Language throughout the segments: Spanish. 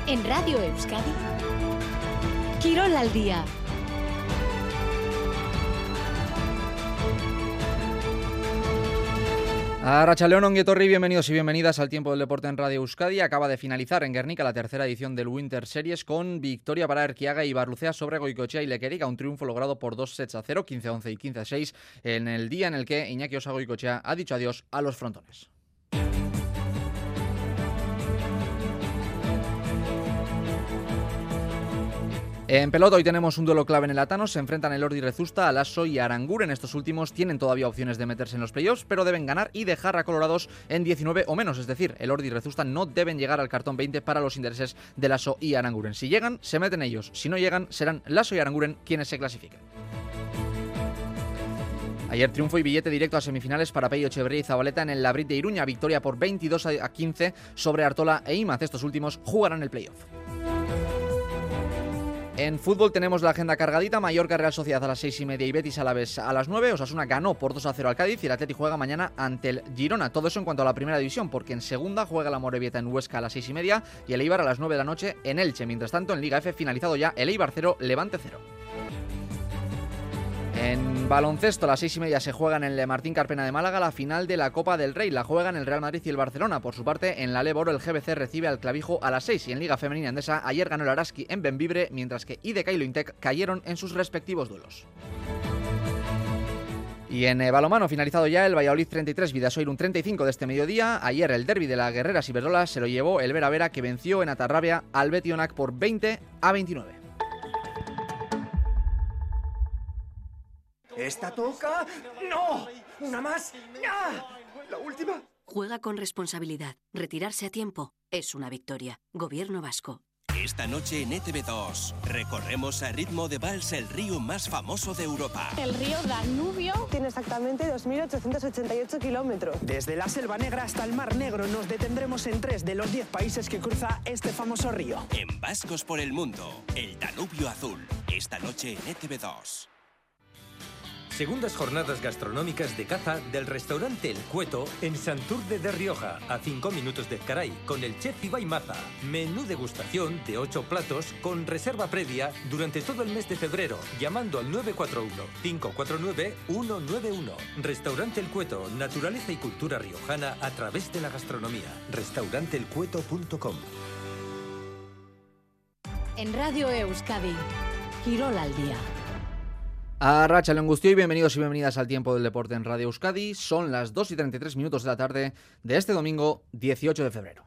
En Radio Euskadi, Quirol al día. Arratsaldeon, ongi etorri, bienvenidos y bienvenidas al Tiempo del Deporte en Radio Euskadi. Acaba de finalizar en Guernica la tercera edición del Winter Series con victoria para Erquiaga y Barlucea sobre Goicoechea y Lequerica, un triunfo logrado por 2-0, 15-11 y 15-6, en el día en el que Iñaki Osa Goicoechea ha dicho adiós a los frontones. En pelota hoy tenemos un duelo clave en el Atano. Se enfrentan el Ordi Rezusta, Alaso y Aranguren. Estos últimos tienen todavía opciones de meterse en los playoffs, pero deben ganar y dejar a Colorados en 19 o menos. Es decir, el Ordi Rezusta no deben llegar al cartón 20 para los intereses de Laso y Aranguren. Si llegan, se meten ellos. Si no llegan, serán Laso y Aranguren quienes se clasifiquen. Ayer triunfo y billete directo a semifinales para Peio Echeverría y Zabaleta en el Labrit de Iruña. Victoria por 22-15 sobre Artola e Imaz. Estos últimos jugarán el playoff. En fútbol tenemos la agenda cargadita. Mallorca Real Sociedad a las 6:30 y Betis Alavés a las 9. Osasuna ganó por 2-0 al Cádiz y el Atleti juega mañana ante el Girona. Todo eso en cuanto a la primera división, porque en segunda juega la Amorebieta en Huesca a las 6:30 y el Eibar a las 9 de la noche en Elche. Mientras tanto, en Liga F finalizado ya el Eibar 0, Levante 0. En baloncesto, a las 6:30 se juega en el Martín Carpena de Málaga la final de la Copa del Rey. La juegan el Real Madrid y el Barcelona. Por su parte, en la Leboro el GBC recibe al Clavijo a las 6. Y en Liga Femenina Endesa, ayer ganó el Araski en Benvibre, mientras que IDK y Lointec cayeron en sus respectivos duelos. Y en balonmano, finalizado ya el Valladolid 33, Bidasoa un 35 de este mediodía. Ayer el derbi de la Guerreras Iberdrola se lo llevó el Vera Vera, que venció en Atarrabia al Betionac por 20-29. ¿Esta toca? ¡No! ¿Una más? ¡Ya! ¿La última? Juega con responsabilidad. Retirarse a tiempo es una victoria. Gobierno vasco. Esta noche en ETV2 recorremos a ritmo de vals el río más famoso de Europa. El río Danubio tiene exactamente 2.888 kilómetros. Desde la Selva Negra hasta el Mar Negro nos detendremos en 3 de los 10 países que cruza este famoso río. En Vascos por el Mundo, el Danubio Azul. Esta noche en ETV2. Segundas jornadas gastronómicas de caza del restaurante El Cueto en Santurce de Rioja, a 5 minutos de Ezcaray, con el chef Ibai Maza. Menú degustación de 8 platos con reserva previa durante todo el mes de febrero, llamando al 941-549-191. Restaurante El Cueto, naturaleza y cultura riojana a través de la gastronomía. Restauranteelcueto.com. En Radio Euskadi, Quirol al día. Arratsaldeon guztioi, bienvenidos y bienvenidas al Tiempo del Deporte en Radio Euskadi. Son las 2:33 de la tarde de este domingo 18 de febrero.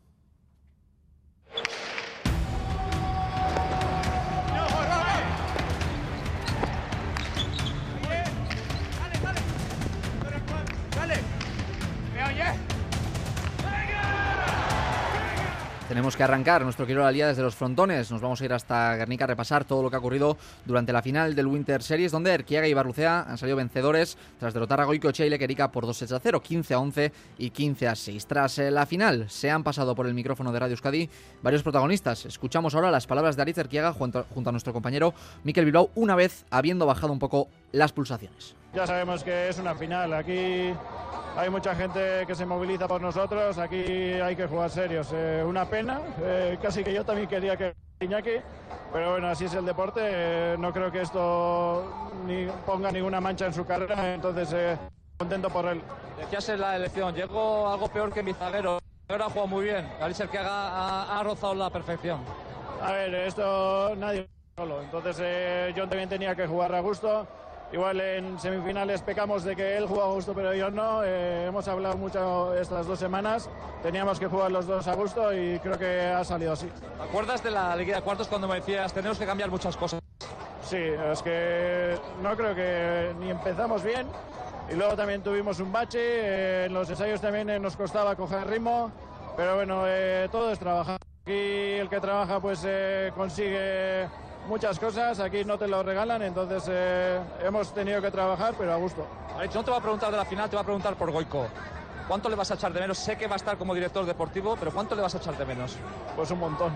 Tenemos que arrancar nuestro Quirol al día desde los frontones. Nos vamos a ir hasta Guernica a repasar todo lo que ha ocurrido durante la final del Winter Series, donde Erquiaga y Barlucea han salido vencedores tras derrotar a Goicoechea y Lequerica por 2-0, 15-11 y 15-6. Tras la final se han pasado por el micrófono de Radio Euskadi varios protagonistas. Escuchamos ahora las palabras de Aritz Erquiaga junto a nuestro compañero Mikel Bilbao, una vez habiendo bajado un poco las pulsaciones. Ya sabemos que es una final, aquí hay mucha gente que se moviliza por nosotros, aquí hay que jugar serios. Una pena, casi que yo también quería que Iñaki, pero bueno, así es el deporte, no creo que esto ponga ninguna mancha en su carrera, entonces contento por él. Decías en la elección, llegó algo peor que mi zaguero, ahora ha jugado muy bien, Alicia que ha rozado la perfección. A ver, esto nadie solo, entonces yo también tenía que jugar a gusto. Igual en semifinales pecamos de que él jugó a gusto, pero yo no. Hemos hablado mucho estas 2 semanas. Teníamos que jugar los dos a gusto y creo que ha salido así. ¿Te acuerdas de la Liga de Cuartos cuando me decías tenemos que cambiar muchas cosas? Sí, es que no creo que ni empezamos bien y luego también tuvimos un bache. En los ensayos también nos costaba coger ritmo, pero bueno, todo es trabajar. Aquí el que trabaja pues consigue muchas cosas, aquí no te lo regalan, entonces hemos tenido que trabajar, pero a gusto. No te voy a preguntar de la final, te voy a preguntar por Goico. ¿Cuánto le vas a echar de menos? Sé que va a estar como director deportivo, pero ¿cuánto le vas a echar de menos? Pues un montón.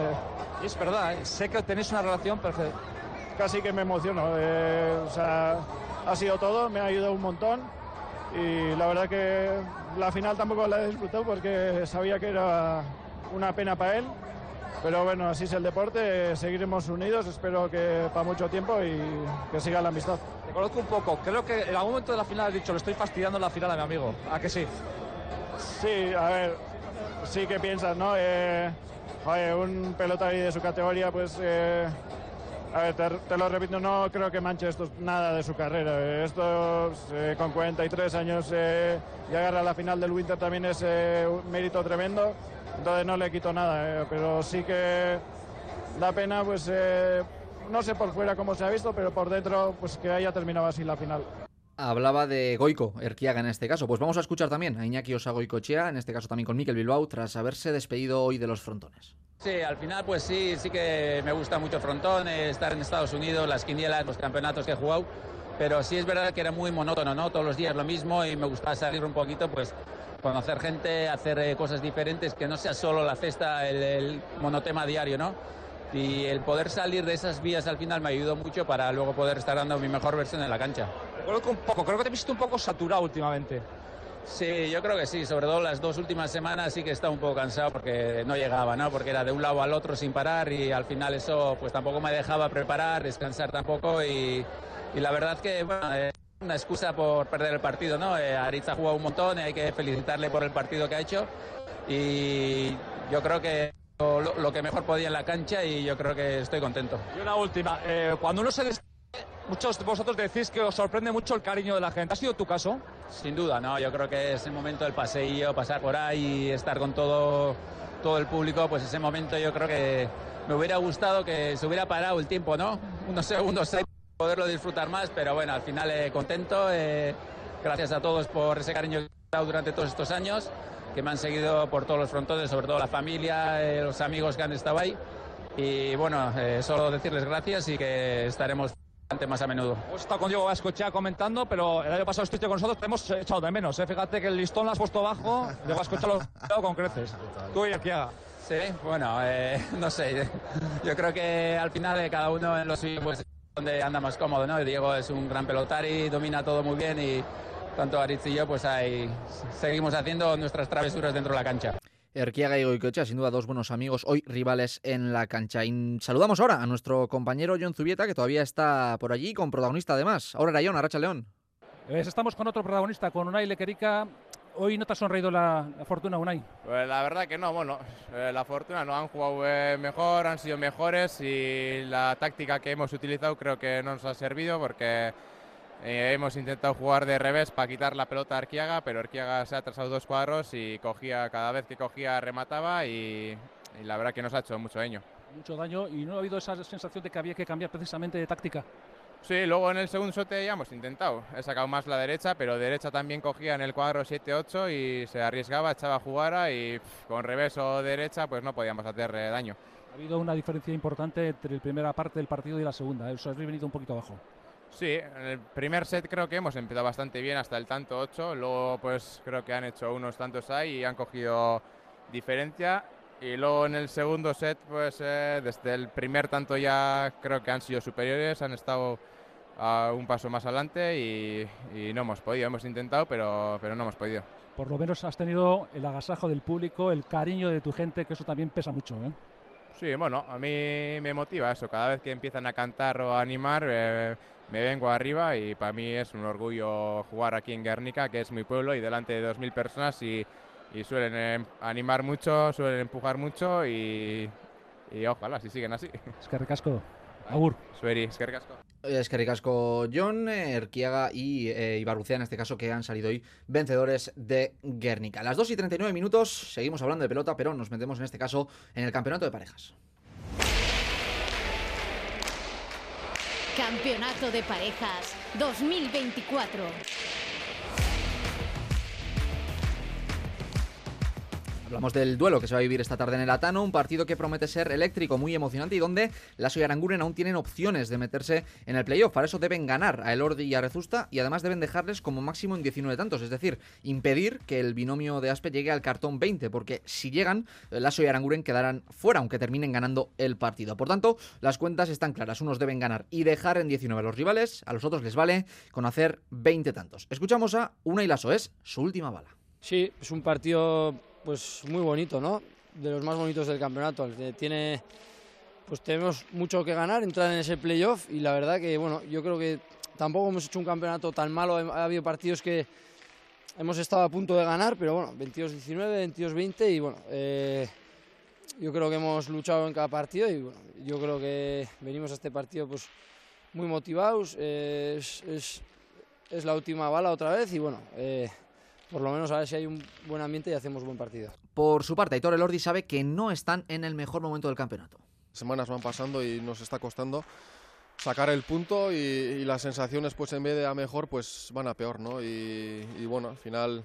Es verdad, sé que tenéis una relación perfecta. Casi que me emociono, o sea, ha sido todo, me ha ayudado un montón y la verdad que la final tampoco la he disfrutado porque sabía que era una pena para él. Pero bueno, así es el deporte, seguiremos unidos, espero que para mucho tiempo y que siga la amistad. Te conozco un poco, creo que en algún momento de la final has dicho, le estoy fastidiando la final a mi amigo. ¿A que sí? Sí, a ver, sí que piensas, ¿no? Joder, un pelotari de su categoría, pues... a ver, te lo repito, no creo que manche esto nada de su carrera. Esto con 43 años y agarra a la final del Winter también es un mérito tremendo. Entonces no le quito nada, pero sí que da pena, pues no sé por fuera cómo se ha visto, pero por dentro pues que haya terminado así la final. Hablaba de Goico Erquiaga en este caso. Pues vamos a escuchar también a Iñaki Osagoicoechea, en este caso también con Mikel Bilbao, tras haberse despedido hoy de los frontones. Sí, al final pues sí que me gusta mucho el frontón, estar en Estados Unidos, las quinielas, los campeonatos que he jugado, pero sí es verdad que era muy monótono, ¿no? Todos los días lo mismo y me gustaba salir un poquito, pues conocer gente, hacer cosas diferentes, que no sea solo la cesta, el monotema diario, ¿no? Y el poder salir de esas vías al final me ayudó mucho para luego poder estar dando mi mejor versión en la cancha. Creo que te he visto un poco saturado últimamente. Sí, yo creo que sí, sobre todo las 2 últimas semanas sí que estaba un poco cansado porque no llegaba, ¿no? Porque era de un lado al otro sin parar y al final eso pues tampoco me dejaba preparar, descansar tampoco y la verdad que, bueno, es una excusa por perder el partido, ¿no? Aritz ha jugado un montón y hay que felicitarle por el partido que ha hecho y yo creo que lo que mejor podía en la cancha y yo creo que estoy contento. Y una última, cuando uno se muchos de vosotros decís que os sorprende mucho el cariño de la gente. ¿Ha sido tu caso? Sin duda, no. Yo creo que es el momento del paseillo, pasar por ahí y estar con todo el público. Pues ese momento yo creo que me hubiera gustado que se hubiera parado el tiempo, ¿no? Unos segundos, poderlo disfrutar más, pero bueno, al final contento. Gracias a todos por ese cariño que he dado durante todos estos años, que me han seguido por todos los frontones, sobre todo la familia, los amigos que han estado ahí. Y bueno, solo decirles gracias y que estaremos más a menudo. Hemos estado con Diego Osagoicoechea comentando, pero el año pasado estuviste con nosotros, te hemos echado de menos. Fíjate que el listón lo has puesto bajo, Diego Osagoicoechea lo has dado con creces. Tú y Erquiaga. Sí, bueno, no sé. Yo creo que al final cada uno en lo suyo pues donde anda más cómodo, ¿no? Diego es un gran pelotari, domina todo muy bien y tanto Aritz y yo pues ahí seguimos haciendo nuestras travesuras dentro de la cancha. Erquiaga y Goicoechea, sin duda dos buenos amigos, hoy rivales en la cancha. Y saludamos ahora a nuestro compañero Jon Zubieta, que todavía está por allí, con protagonista además. Ahora era Jon, Arratsalde León. Estamos con otro protagonista, con Unai Lequerica. Hoy no te ha sonreído la fortuna, Unai. Pues la verdad que no, bueno, la fortuna no, han jugado mejor, han sido mejores y la táctica que hemos utilizado creo que no nos ha servido porque hemos intentado jugar de revés para quitar la pelota a Erquiaga, pero Erquiaga se ha atrasado 2 cuadros y cada vez que cogía remataba y la verdad que nos ha hecho mucho daño. Mucho daño y no ha habido esa sensación de que había que cambiar precisamente de táctica. Sí, luego en el segundo shot ya hemos intentado. He sacado más la derecha, pero derecha también cogía en el cuadro 7-8 y se arriesgaba, echaba jugada y con revés o derecha pues no podíamos hacerle daño. Ha habido una diferencia importante entre la primera parte del partido y la segunda, os habéis venido un poquito abajo. Sí, en el primer set creo que hemos empezado bastante bien hasta el tanto 8, luego pues creo que han hecho unos tantos ahí y han cogido diferencia y luego en el segundo set pues desde el primer tanto ya creo que han sido superiores, han estado a un paso más adelante y no hemos podido, hemos intentado pero no hemos podido. Por lo menos has tenido el agasajo del público, el cariño de tu gente, que eso también pesa mucho, ¿eh? Sí, bueno, a mí me motiva eso, cada vez que empiezan a cantar o a animar me vengo arriba y para mí es un orgullo jugar aquí en Guernica, que es mi pueblo y delante de 2.000 personas y suelen animar mucho, suelen empujar mucho y ojalá si siguen así. Eskerrik asko. Agur. Sueri, eskerrik asko. Eskerrik asko, Jon, Erquiaga y Ibarrucea, en este caso, que han salido hoy vencedores de Guernica. A las 2:39 seguimos hablando de pelota, pero nos metemos en este caso en el campeonato de parejas. Campeonato de parejas 2024. Hablamos del duelo que se va a vivir esta tarde en el Atano, un partido que promete ser eléctrico, muy emocionante y donde Laso y Aranguren aún tienen opciones de meterse en el playoff. Para eso deben ganar a Elordi y a Rezusta y además deben dejarles como máximo en 19 tantos, es decir, impedir que el binomio de Aspe llegue al cartón 20, porque si llegan, Laso y Aranguren quedarán fuera, aunque terminen ganando el partido. Por tanto, las cuentas están claras, unos deben ganar y dejar en 19 a los rivales, a los otros les vale con hacer 20 tantos. Escuchamos a Unai Laso, es su última bala. Sí, es un partido pues muy bonito, ¿no? más bonitos del campeonato. Pues tenemos mucho que ganar, entrar en ese playoff y la verdad que bueno, yo creo que tampoco hemos hecho un campeonato tan malo. Ha habido partidos que hemos estado a punto de ganar, pero bueno, 22-19, 22-20 y bueno, yo creo que hemos luchado en cada partido y bueno, yo creo que venimos a este partido pues muy motivados. Es la última bala otra vez y bueno, por lo menos a ver si hay un buen ambiente y hacemos buen partido. Por su parte, Aitor Elordi sabe que no están en el mejor momento del campeonato. Semanas van pasando y nos está costando sacar el punto y las sensaciones pues en vez de a mejor pues van a peor, ¿no? Y bueno, al final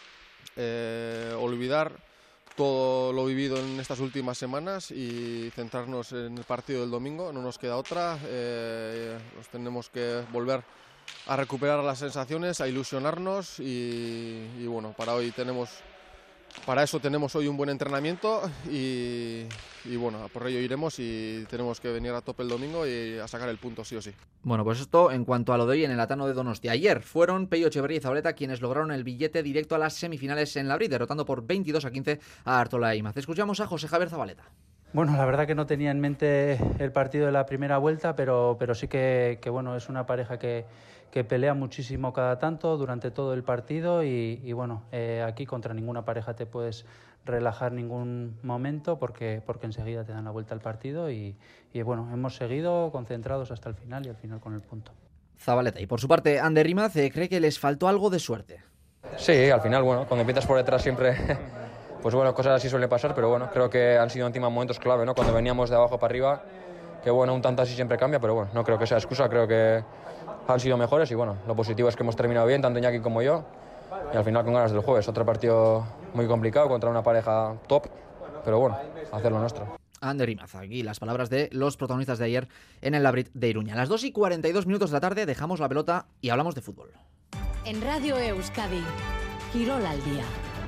olvidar todo lo vivido en estas últimas semanas y centrarnos en el partido del domingo, no nos queda otra, nos tenemos que volver a recuperar las sensaciones, a ilusionarnos y bueno, para eso tenemos hoy un buen entrenamiento y bueno, por ello iremos y tenemos que venir a tope el domingo y a sacar el punto sí o sí. Bueno, pues esto en cuanto a lo de hoy en el Atano de Donostia. Ayer fueron Peio Echeverría y Zabaleta quienes lograron el billete directo a las semifinales en Labrit, derrotando por 22-15 a Artola Imaz. Escuchamos a José Javier Zabaleta. Bueno, la verdad que no tenía en mente el partido de la primera vuelta, pero sí que bueno, es una pareja que pelea muchísimo cada tanto durante todo el partido y bueno, aquí contra ninguna pareja te puedes relajar ningún momento porque enseguida te dan la vuelta al partido y bueno, hemos seguido concentrados hasta el final y al final con el punto. Zabaleta. Y por su parte, Ander Imaz cree que les faltó algo de suerte. Sí, al final, bueno, cuando empiezas por detrás siempre... Pues bueno, cosas así suele pasar, pero bueno, creo que han sido encima momentos clave, ¿no? Cuando veníamos de abajo para arriba, que bueno, un tanto así siempre cambia, pero bueno, no creo que sea excusa, creo que han sido mejores y bueno, lo positivo es que hemos terminado bien, tanto Iñaki como yo, y al final con ganas del jueves. Otro partido muy complicado contra una pareja top, pero bueno, hacer lo nuestro. Ander Imaz, aquí las palabras de los protagonistas de ayer en el Labrit de Iruña. A las 2:42 de la tarde dejamos la pelota y hablamos de fútbol. En Radio Euskadi, Quirol al día.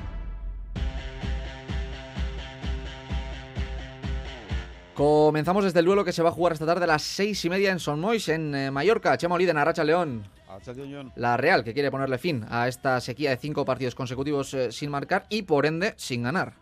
Comenzamos desde el duelo que se va a jugar esta tarde a las 6:30 en Son Moix, en Mallorca. Chema Oliden, Arracha León. La Real, que quiere ponerle fin a esta sequía de 5 partidos consecutivos sin marcar y por ende sin ganar.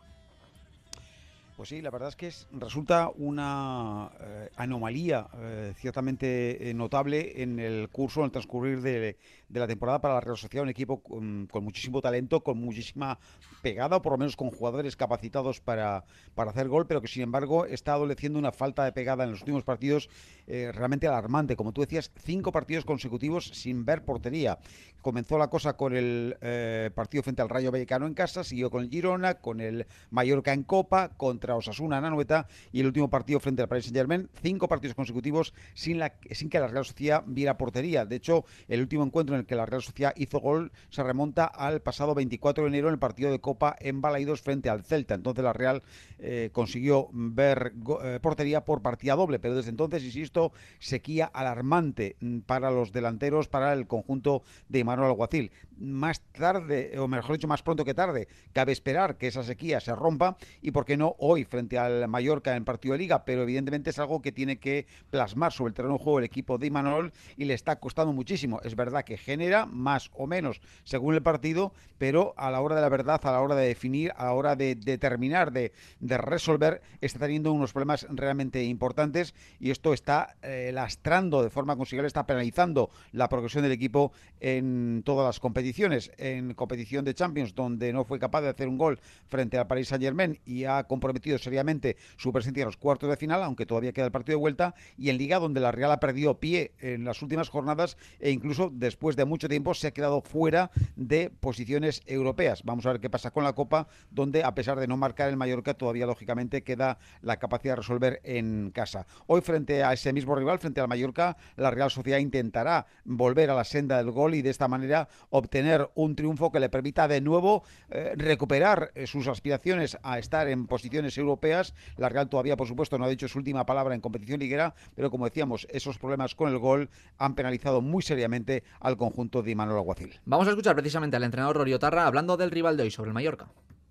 Pues sí, la verdad es que resulta una anomalía ciertamente notable en el curso, en el transcurrir de la temporada para la Real Sociedad, un equipo con muchísimo talento, con muchísima pegada, o por lo menos con jugadores capacitados para hacer gol, pero que sin embargo está adoleciendo una falta de pegada en los últimos partidos realmente alarmante. Como tú decías, 5 partidos consecutivos sin ver portería. Comenzó la cosa con el partido frente al Rayo Vallecano en casa, siguió con el Girona, con el Mallorca en Copa, contra Osasuna en Anoeta y el último partido frente al Paris Saint-Germain. 5 partidos consecutivos sin que la Real Sociedad viera portería. De hecho, el último encuentro en el que la Real Sociedad hizo gol se remonta al pasado 24 de enero en el partido de Copa en Balaidos frente al Celta. Entonces la Real consiguió ver portería por partida doble, pero desde entonces, insisto, sequía alarmante para los delanteros, para el conjunto de Imanol Alguacil. Más tarde, o mejor dicho, más pronto que tarde, cabe esperar que esa sequía se rompa y, por qué no, hoy frente al Mallorca en partido de Liga, pero evidentemente es algo que tiene que plasmar sobre el terreno de juego el equipo de Imanol y le está costando muchísimo. Es verdad que genera más o menos según el partido, pero a la hora de la verdad, a la hora de definir, a la hora de terminar, de resolver, está teniendo unos problemas realmente importantes y esto está lastrando de forma considerable, está penalizando la progresión del equipo en todas las competiciones. En competición de Champions, donde no fue capaz de hacer un gol frente al Paris Saint-Germain y ha comprometido seriamente su presencia en los cuartos de final, aunque todavía queda el partido de vuelta, y en Liga, donde la Real ha perdido pie en las últimas jornadas e incluso después de mucho tiempo se ha quedado fuera de posiciones europeas. Vamos a ver qué pasa con la Copa, donde a pesar de no marcar el Mallorca, todavía lógicamente queda la capacidad de resolver en casa. Hoy, frente a ese mismo rival, frente al Mallorca, la Real Sociedad intentará volver a la senda del gol y de esta manera obtener un triunfo que le permita de nuevo recuperar sus aspiraciones a estar en posiciones europeas. La Real todavía, por supuesto, no ha dicho su última palabra en competición liguera, pero como decíamos, esos problemas con el gol han penalizado muy seriamente al conjunto de Imanol Alguacil. Vamos a escuchar precisamente al entrenador Rory Otarra hablando del rival de hoy sobre el Mallorca.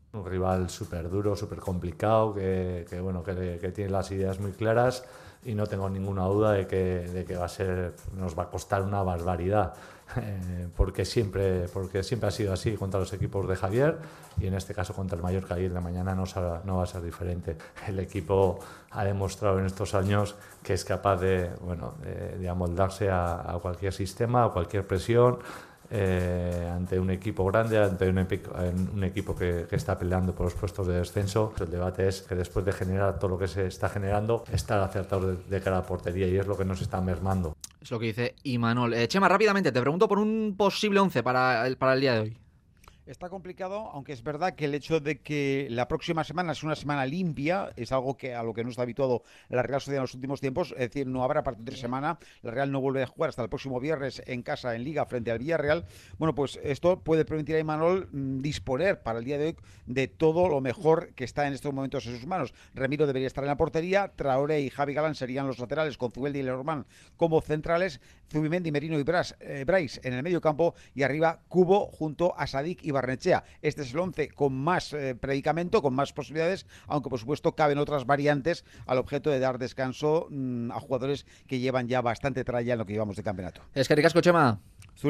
Un rival súper duro, súper complicado, que tiene las ideas muy claras y no tengo ninguna duda de que nos va a costar una barbaridad, porque siempre ha sido así contra los equipos de Javier y en este caso contra el Mallorca y el de mañana no va a ser diferente. El equipo ha demostrado en estos años que es capaz de amoldarse a cualquier sistema, a cualquier presión. Ante un equipo grande, ante un equipo que está peleando por los puestos de descenso. El debate es que después de generar todo lo que se está generando, estar acertados de cara a portería, y es lo que nos está mermando. Es lo que dice Imanol. Chema, rápidamente, te pregunto por un posible 11 para el día de hoy. Está complicado, aunque es verdad que el hecho de que la próxima semana es una semana limpia es algo a lo que no está habituado la Real Sociedad en los últimos tiempos. Es decir, no habrá partido de semana. La Real no vuelve a jugar hasta el próximo viernes en casa, en Liga, frente al Villarreal. Bueno, pues esto puede permitir a Imanol disponer para el día de hoy de todo lo mejor que está en estos momentos en sus manos. Remiro debería estar en la portería, Traoré y Javi Galán serían los laterales, con Zubeldi y Lenormand como centrales, Zubimendi, Merino y Brais en el medio campo, y arriba Cubo junto a Sadik y Barnechea. Este es el 11 con más predicamento, con más posibilidades, aunque por supuesto caben otras variantes al objeto de dar descanso a jugadores que llevan ya bastante tralla en lo que llevamos de campeonato. Es que ricasco, Chema.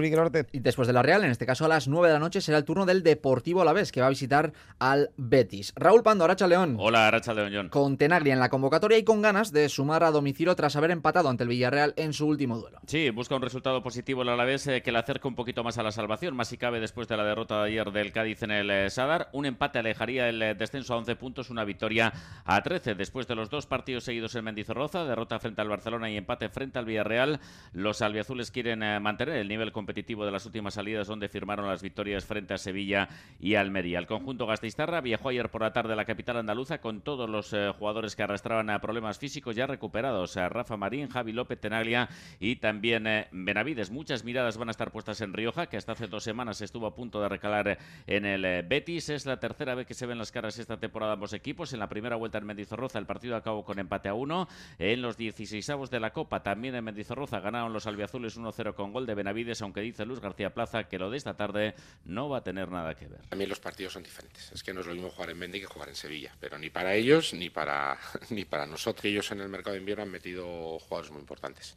Y después de la Real, en este caso a las 9 de la noche, será el turno del Deportivo Alavés, que va a visitar al Betis. Raúl Pando, Arracha León. Hola, Arracha León, John. Con Tenaglia en la convocatoria y con ganas de sumar a domicilio tras haber empatado ante el Villarreal en su último duelo. Sí, busca un resultado positivo el Alavés que le acerca un poquito más a la salvación, más si cabe después de la derrota de ayer del Cádiz en el Sadar. Un empate alejaría el descenso a 11 puntos, una victoria a 13. Después de los 2 partidos seguidos en Mendizorroza, derrota frente al Barcelona y empate frente al Villarreal, los albiazules quieren mantener el nivel competitivo de las últimas salidas, donde firmaron las victorias frente a Sevilla y Almería. El conjunto gasteiztarra viajó ayer por la tarde a la capital andaluza con todos los jugadores que arrastraban a problemas físicos ya recuperados. Rafa Marín, Javi López, Tenaglia y también Benavides. Muchas miradas van a estar puestas en Rioja, que hasta hace 2 semanas estuvo a punto de recalar en el Betis. Es la tercera vez que se ven las caras esta temporada ambos equipos. En la primera vuelta en Mendizorroza el partido acabó con empate a 1. En los 16avos de la Copa, también en Mendizorroza, ganaron los albiazules 1-0 con gol de Benavides, aunque dice Luis García Plaza que lo de esta tarde no va a tener nada que ver. También los partidos son diferentes. Es que no es lo mismo jugar en Mendy que jugar en Sevilla, pero ni para ellos ni para nosotros. Ellos en el mercado de invierno han metido jugadores muy importantes.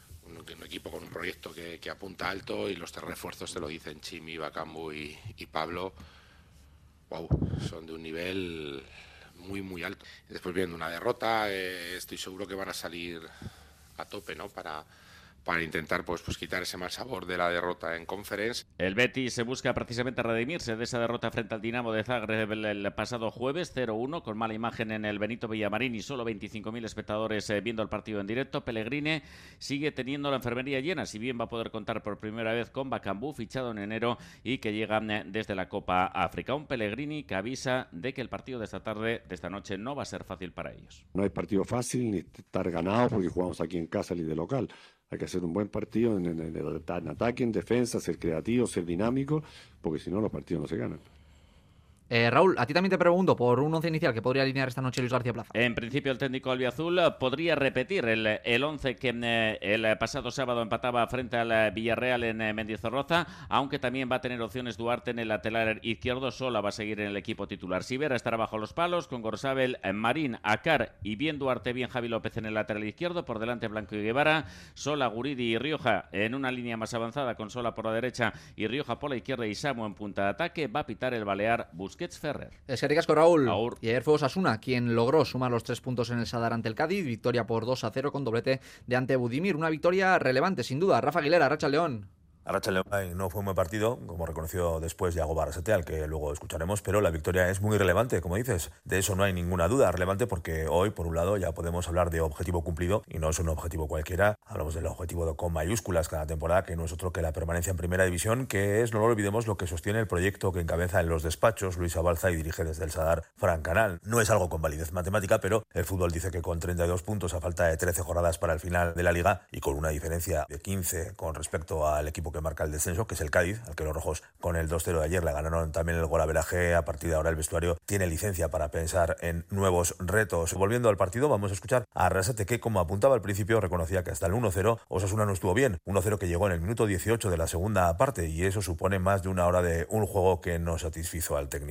Un equipo con un proyecto que apunta alto, y los 3 refuerzos te lo dicen Chimi, Bakambu y Pablo. Wow, son de un nivel muy muy alto. Después viendo una derrota, estoy seguro que van a salir a tope, ¿no? Para intentar pues quitar ese mal sabor de la derrota en Conference. El Betis se busca precisamente redimirse de esa derrota frente al Dinamo de Zagreb el pasado jueves, 0-1, con mala imagen en el Benito Villamarín y solo 25.000 espectadores viendo el partido en directo. Pellegrini sigue teniendo la enfermería llena, si bien va a poder contar por primera vez con Bakambu, fichado en enero y que llega desde la Copa África. Un Pellegrini que avisa de que el partido de esta tarde, de esta noche, no va a ser fácil para ellos. No hay partido fácil ni estar ganado porque jugamos aquí en casa y de local. Hay que hacer un buen partido en ataque, en defensa, ser creativo, ser dinámico, porque si no los partidos no se ganan. Raúl, a ti también te pregunto por un 11 inicial que podría alinear esta noche Luis García Plaza. En principio el técnico albiazul podría repetir el 11 que el pasado sábado empataba frente al Villarreal en Mendizorroza, aunque también va a tener opciones Duarte en el lateral izquierdo. Sola va a seguir en el equipo titular. Sivera estará bajo los palos con Gorsabel, Marín, Acar y bien Duarte, bien Javi López en el lateral izquierdo. Por delante Blanco y Guevara, Sola, Guridi y Rioja en una línea más avanzada, con Sola por la derecha y Rioja por la izquierda y Samu en punta de ataque. Va a pitar el balear Busquets Ferrer. Es que ricasco, Raúl. Y ayer fue Osasuna quien logró sumar los 3 puntos en el Sadar ante el Cádiz. Victoria por 2-0 con doblete de Ante Budimir. Una victoria relevante, sin duda. Rafa Aguilera, Arracha León. Arracha León no fue un buen partido, como reconoció después Yago Barrasate, al que luego escucharemos, pero la victoria es muy relevante, como dices. De eso no hay ninguna duda. Relevante porque hoy, por un lado, ya podemos hablar de objetivo cumplido, y no es un objetivo cualquiera. Hablamos del objetivo con mayúsculas cada temporada, que no es otro que la permanencia en Primera División, que es, no lo olvidemos, lo que sostiene el proyecto que encabeza en los despachos Luis Abalza y dirige desde el Sadar Fran Canal. No es algo con validez matemática, pero el fútbol dice que con 32 puntos a falta de 13 jornadas para el final de la Liga, y con una diferencia de 15 con respecto al equipo que marca el descenso, que es el Cádiz, al que los rojos con el 2-0 de ayer le ganaron también el golaveraje. A partir de ahora el vestuario tiene licencia para pensar en nuevos retos. Volviendo al partido, vamos a escuchar a Arrasate, que, como apuntaba al principio, reconocía que hasta el 1-0 Osasuna no estuvo bien. 1-0 que llegó en el minuto 18 de la segunda parte, y eso supone más de una hora de un juego que no satisfizo al técnico.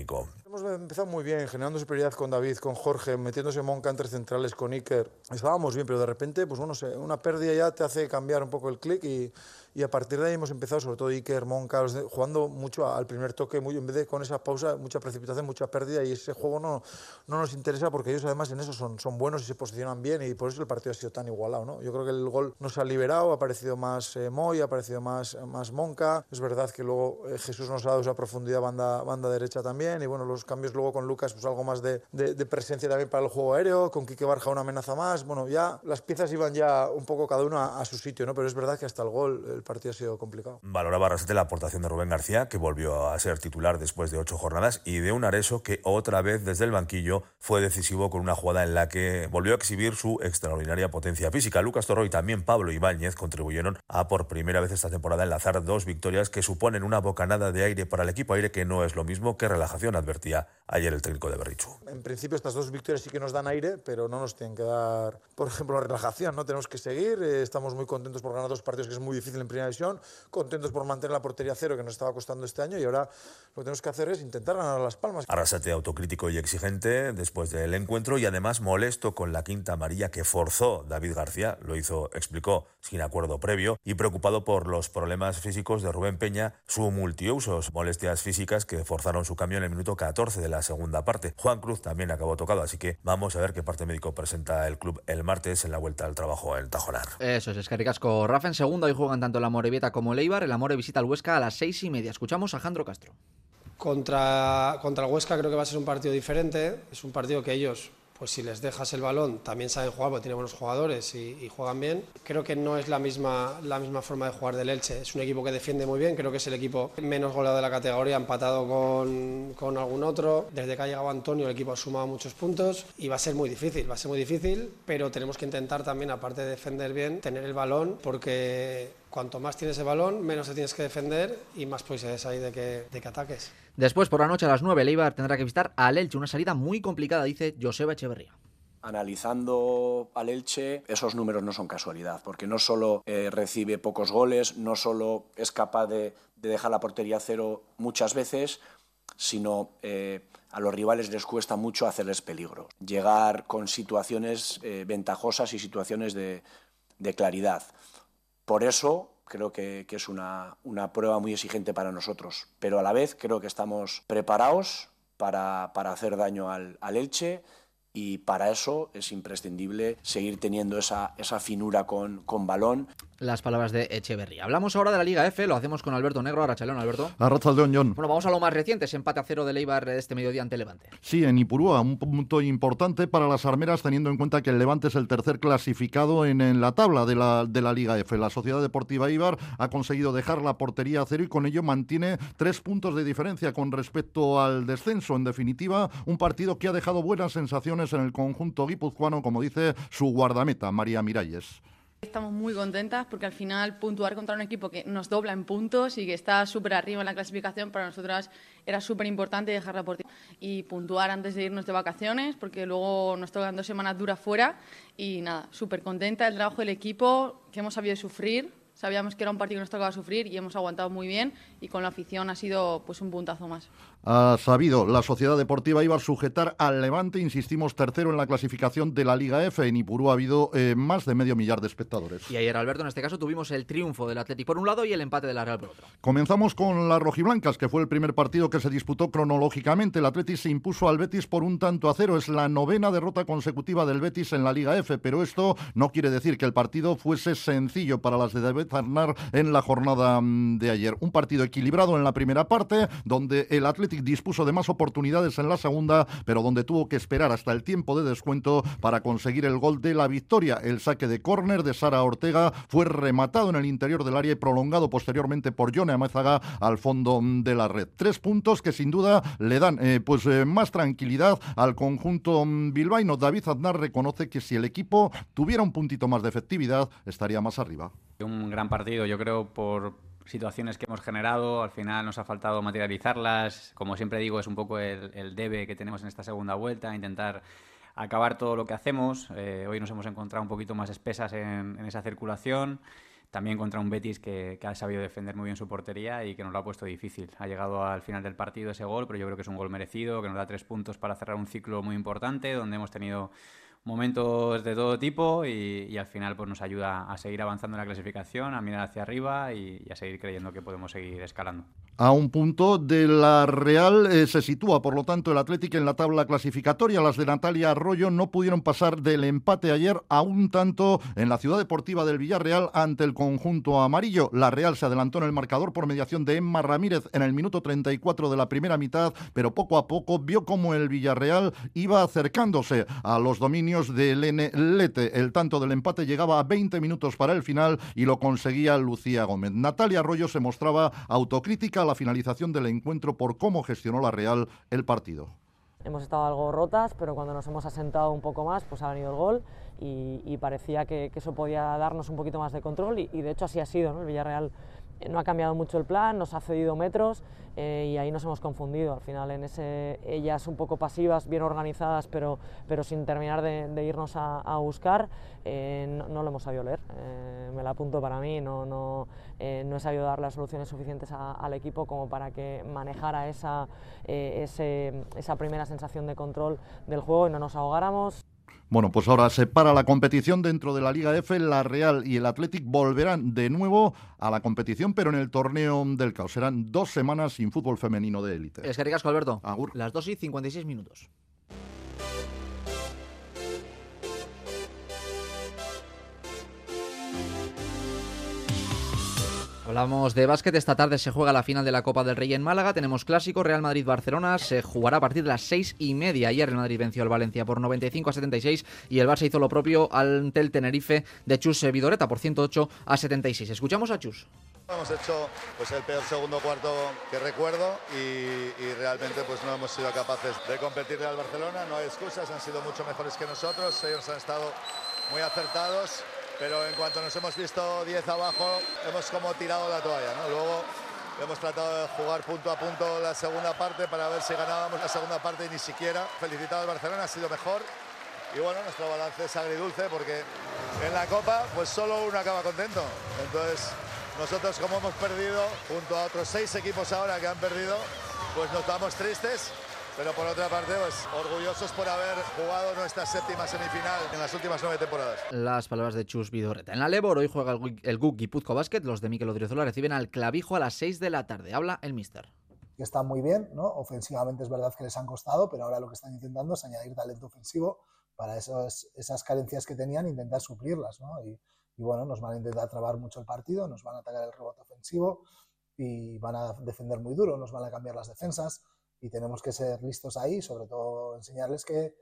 Hemos empezado muy bien, generando superioridad con David, con Jorge, metiéndose Monca entre centrales, con Iker. Estábamos bien, pero de repente, pues bueno, una pérdida ya te hace cambiar un poco el clic y a partir de ahí hemos empezado, sobre todo Iker, Monca, jugando mucho al primer toque, en vez de con esa pausa, mucha precipitación, mucha pérdida, y ese juego no nos interesa porque ellos además en eso son buenos y se posicionan bien, y por eso el partido ha sido tan igualado, ¿no? Yo creo que el gol nos ha liberado, ha aparecido más Moy, ha aparecido más Monca. Es verdad que luego Jesús nos ha dado esa profundidad banda derecha también, y bueno, los cambios luego con Lucas, pues algo más de presencia también para el juego aéreo, con Quique Barja una amenaza más. Bueno, ya las piezas iban ya un poco cada una a su sitio, ¿no? Pero es verdad que hasta el gol el partido ha sido complicado. Valoraba Arrasate la aportación de Rubén García, que volvió a ser titular después de 8 jornadas, y de un Areso que otra vez desde el banquillo fue decisivo con una jugada en la que volvió a exhibir su extraordinaria potencia física. Lucas Torró y también Pablo Ibáñez contribuyeron a por primera vez esta temporada enlazar 2 victorias que suponen una bocanada de aire para el equipo, aire que no es lo mismo que relajación, advertía ayer el técnico de Berrichu. En principio estas 2 victorias sí que nos dan aire, pero no nos tienen que dar, por ejemplo, la relajación, ¿no? Tenemos que seguir, estamos muy contentos por ganar 2 partidos que es muy difícil en primera división, contentos por mantener la portería cero que nos estaba costando este año, y ahora lo que tenemos que hacer es intentar ganar Las Palmas. Arrasate autocrítico y exigente después del encuentro, y además molesto con la quinta amarilla que forzó David García, lo hizo, explicó, sin acuerdo previo, y preocupado por los problemas físicos de Rubén Peña, su multiusos, molestias físicas que forzaron su cambio en el minuto 14 de la segunda parte. Juan Cruz también acabó tocado, así que vamos a ver qué parte médico presenta el club el martes en la vuelta al trabajo en Tajonar. Eso es eskerrik asko. Rafa en segunda, hoy juegan tanto el Amorebieta como el Eibar. El Amore visita al Huesca a las 6:30. Escuchamos a Jandro Castro. Contra el Huesca creo que va a ser un partido diferente. Es un partido que ellos, pues si les dejas el balón, también saben jugar porque tienen buenos jugadores y juegan bien. Creo que no es la misma forma de jugar del Elche. Es un equipo que defiende muy bien, creo que es el equipo menos goleado de la categoría, empatado con algún otro. Desde que ha llegado Antonio el equipo ha sumado muchos puntos y va a ser muy difícil, pero tenemos que intentar también, aparte de defender bien, tener el balón, porque cuanto más tienes el balón, menos te tienes que defender y más posibilidades hay de que ataques. Después, por la noche a las 9, el Eibar tendrá que visitar al Elche, una salida muy complicada, dice Joseba Echeverría. Analizando al Elche, esos números no son casualidad, porque no solo recibe pocos goles, no solo es capaz de dejar la portería a cero muchas veces, sino a los rivales les cuesta mucho hacerles peligro. Llegar con situaciones ventajosas y situaciones de claridad. Por eso creo que es una prueba muy exigente para nosotros, pero a la vez creo que estamos preparados para hacer daño al Elche, y para eso es imprescindible seguir teniendo esa finura con balón. Las palabras de Echeverría. Hablamos ahora de la Liga F, lo hacemos con Alberto Negro. Arratsaldeon, Alberto. Arratsaldeon, Jon. Bueno, vamos a lo más reciente, ese empate a 0 del Eibar este mediodía ante Levante. Sí, en Ipurúa, un punto importante para las armeras, teniendo en cuenta que el Levante es el tercer clasificado en la tabla de la Liga F. La Sociedad Deportiva Eibar ha conseguido dejar la portería a cero y con ello mantiene 3 puntos de diferencia con respecto al descenso. En definitiva, un partido que ha dejado buenas sensaciones en el conjunto guipuzcoano, como dice su guardameta, María Miralles. Estamos muy contentas porque al final puntuar contra un equipo que nos dobla en puntos y que está súper arriba en la clasificación, para nosotras era súper importante dejar la portería y puntuar antes de irnos de vacaciones, porque luego nos tocan 2 semanas duras fuera. Y nada, súper contenta del trabajo del equipo, que hemos sabido sufrir. Sabíamos que era un partido que nos tocaba sufrir y hemos aguantado muy bien, y con la afición ha sido pues un puntazo más. Ha sabido la Sociedad Deportiva Eibar sujetar al Levante, insistimos, tercero en la clasificación de la Liga F. En Ipurú ha habido más de 500,000 de espectadores. Y ayer, Alberto, en este caso tuvimos el triunfo del Athletic por un lado y el empate de la Real por otro. Comenzamos con las rojiblancas, que fue el primer partido que se disputó cronológicamente. El Athletic se impuso al Betis por 1-0. Es la 9ª derrota consecutiva del Betis en la Liga F, pero esto no quiere decir que el partido fuese sencillo para las de David Aznar en la jornada de ayer. Un partido equilibrado en la primera parte, donde el Athletic dispuso de más oportunidades en la segunda, pero donde tuvo que esperar hasta el tiempo de descuento para conseguir el gol de la victoria. El saque de córner de Sara Ortega fue rematado en el interior del área y prolongado posteriormente por Jone Amézaga al fondo de la red. 3 puntos que sin duda le dan más tranquilidad al conjunto bilbaíno. David Aznar reconoce que si el equipo tuviera un puntito más de efectividad estaría más arriba. Un gran partido, yo creo, por situaciones que hemos generado, al final nos ha faltado materializarlas. Como siempre digo, es un poco el debe que tenemos en esta segunda vuelta, intentar acabar todo lo que hacemos. Hoy nos hemos encontrado un poquito más espesas en esa circulación. también contra un Betis que ha sabido defender muy bien su portería y que nos lo ha puesto difícil. Ha llegado al final del partido ese gol, pero yo creo que es un gol merecido, que nos da 3 puntos para cerrar un ciclo muy importante, donde hemos tenido momentos de todo tipo y al final pues nos ayuda a seguir avanzando en la clasificación, a mirar hacia arriba y a seguir creyendo que podemos seguir escalando. A un punto de la Real se sitúa, por lo tanto, el Athletic en la tabla clasificatoria. Las de Natalia Arroyo no pudieron pasar del empate ayer a un tanto en la Ciudad Deportiva del Villarreal ante el conjunto amarillo. La Real se adelantó en el marcador por mediación de Emma Ramírez en el minuto 34 de la primera mitad, pero poco a poco vio cómo el Villarreal iba acercándose a los dominios de Helene Lete. El tanto del empate llegaba a 20 minutos para el final y lo conseguía Lucía Gómez. Natalia Arroyo se mostraba autocrítica a la finalización del encuentro por cómo gestionó la Real el partido. Hemos estado algo rotas, pero cuando nos hemos asentado un poco más, pues ha venido el gol y parecía que eso podía darnos un poquito más de control y de hecho así ha sido, ¿no? El Villarreal no ha cambiado mucho el plan, nos ha cedido metros y ahí nos hemos confundido. Al final ellas un poco pasivas, bien organizadas, pero sin terminar de irnos a buscar, no lo hemos sabido leer. Me la apunto para mí, no he sabido dar las soluciones suficientes al equipo como para que manejara esa primera sensación de control del juego y no nos ahogáramos. Bueno, pues ahora se para la competición dentro de la Liga F. La Real y el Athletic volverán de nuevo a la competición, pero en el torneo del caos. Serán 2 semanas sin fútbol femenino de élite. Es que ricasco, Alberto. Agur. Las 2:56. Hablamos de básquet. Esta tarde se juega la final de la Copa del Rey en Málaga. Tenemos clásico Real Madrid-Barcelona. Se jugará a partir de las 6:30. Ayer el Madrid venció al Valencia por 95-76 y el Barça hizo lo propio ante el Tenerife de Chus Vidoreta por 108-76. Escuchamos a Chus. Hemos hecho pues el peor segundo cuarto que recuerdo y realmente pues no hemos sido capaces de competirle al Barcelona. No hay excusas, han sido mucho mejores que nosotros. Ellos han estado muy acertados. Pero en cuanto nos hemos visto 10 abajo, hemos como tirado la toalla, ¿no? Luego hemos tratado de jugar punto a punto la segunda parte para ver si ganábamos la segunda parte y ni siquiera. Felicitado al Barcelona, ha sido mejor. Y bueno, nuestro balance es agridulce porque en la Copa pues solo uno acaba contento. Entonces nosotros como hemos perdido, junto a otros 6 equipos ahora que han perdido, pues nos vamos tristes. Pero por otra parte, pues orgullosos por haber jugado nuestra 7ª semifinal en las últimas 9 temporadas. Las palabras de Chus Vidoreta. En la Lebor hoy juega el GUC Guipúzcoa Basket. Los de Mikel Odriozola reciben al Clavijo a las 6 de la tarde. Habla el míster. Que están muy bien, ¿no? Ofensivamente es verdad que les han costado, pero ahora lo que están intentando es añadir talento ofensivo para esas carencias que tenían, intentar suplirlas, ¿no? Y bueno, nos van a intentar trabar mucho el partido, nos van a atacar el rebote ofensivo y van a defender muy duro, nos van a cambiar las defensas. Y tenemos que ser listos ahí, sobre todo enseñarles que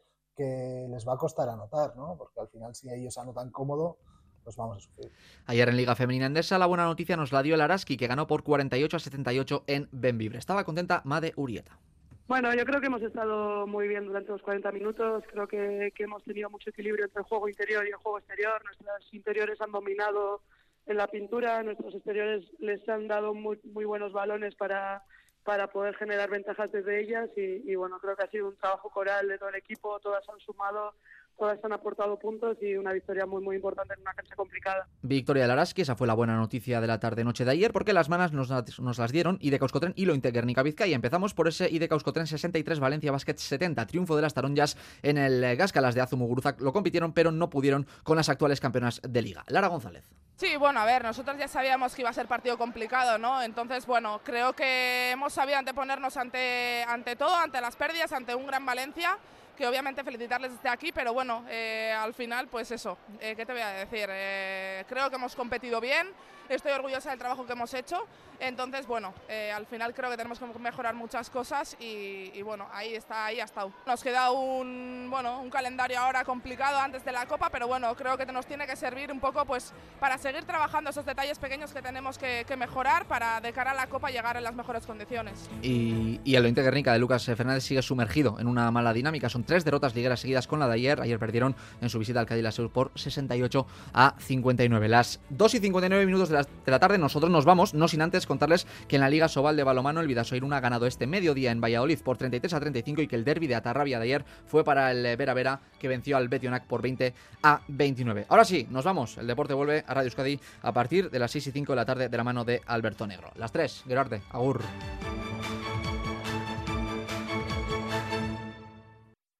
les va a costar anotar, ¿no? Porque al final si ellos anotan cómodo, pues vamos a sufrir. Ayer en Liga Femenina Endesa la buena noticia nos la dio el Araski, que ganó por 48-78 en Bembibre. Estaba contenta Made Urieta. Bueno, yo creo que hemos estado muy bien durante los 40 minutos. Creo que hemos tenido mucho equilibrio entre el juego interior y el juego exterior. Nuestros interiores han dominado en la pintura, nuestros exteriores les han dado muy buenos balones para poder generar ventajas desde ellas y bueno, creo que ha sido un trabajo coral de todo el equipo, todas han sumado, todas han aportado puntos y una victoria muy importante en una cancha complicada. Victoria del Araski, esa fue la buena noticia de la tarde-noche de ayer, porque las manas nos las dieron IDK Euskotren y Lointe Guernica Vizcaya. Empezamos por ese IDK Euskotren 63, Valencia Basket 70, triunfo de las taronjas en el Gasca. Las de Azu Muguruza lo compitieron, pero no pudieron con las actuales campeonas de Liga. Lara González. Sí, bueno, a ver, nosotros ya sabíamos que iba a ser partido complicado, ¿no? Entonces, bueno, creo que hemos sabido anteponernos ante todo, ante las pérdidas, ante un gran Valencia, que obviamente felicitarles desde aquí, pero bueno, al final, pues eso, ¿qué te voy a decir? Creo que hemos competido bien, estoy orgullosa del trabajo que hemos hecho, entonces, bueno, al final creo que tenemos que mejorar muchas cosas y bueno, ahí ha estado. Nos queda un calendario ahora complicado antes de la Copa, pero bueno, creo que nos tiene que servir un poco pues para seguir trabajando esos detalles pequeños que tenemos que mejorar para de cara a la Copa llegar en las mejores condiciones. Y el Lointe Guernica de Lucas Fernández sigue sumergido en una mala dinámica, son 3 derrotas ligueras seguidas con la de ayer. Ayer perdieron en su visita al Cádiz Laseur por 68-59. Las 2:59 de la tarde nosotros nos vamos, no sin antes contarles que en la Liga Sobal de balonmano el Bidasoa Irún ha ganado este mediodía en Valladolid por 33-35 y que el derbi de Atarrabia de ayer fue para el Vera Vera, que venció al Betionac por 20-29. Ahora sí, nos vamos. El deporte vuelve a Radio Euskadi a partir de las 6:05 de la tarde de la mano de Alberto Negro. Las 3, Gerardo, agur.